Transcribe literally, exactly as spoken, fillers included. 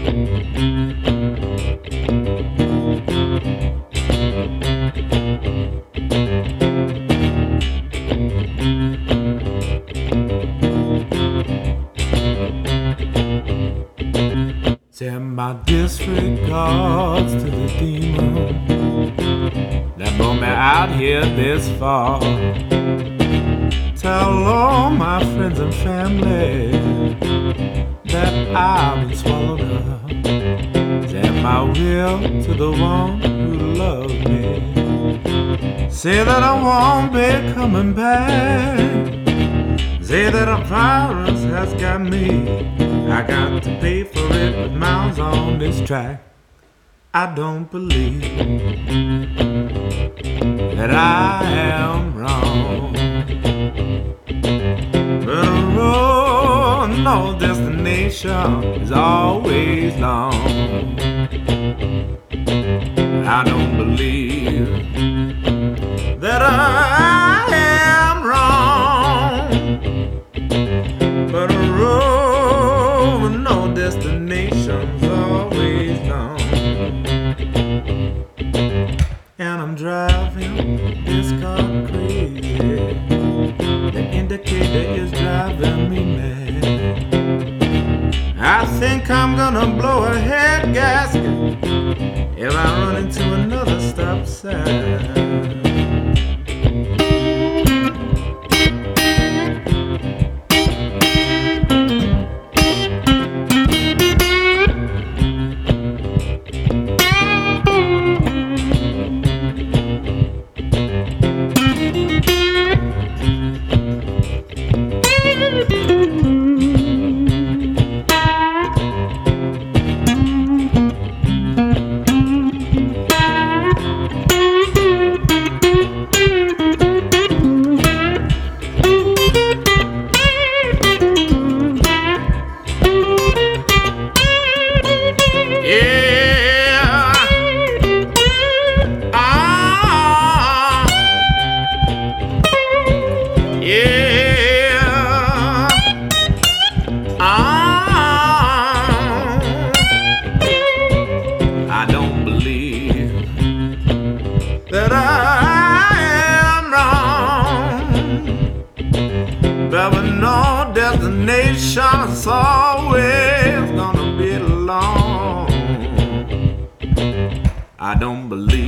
Send my disregards to the demon that brought me out here this far. Tell all my friends and family that I've been swallowed up. Send my will to the one who loves me. Say that I won't be coming back. Say that a virus has got me. I got to pay for it with miles on this track. I don't believe that I am wrong, but a road, no destination is always long. I don't believe that I am wrong, but a road with no destination's always long. And I'm driving this car crazy. The indicator is driving me mad. I think I'm gonna blow a head gasket if I run into another stop sign. I don't believe that I am wrong, but with no destination, it's always gonna be long. I don't believe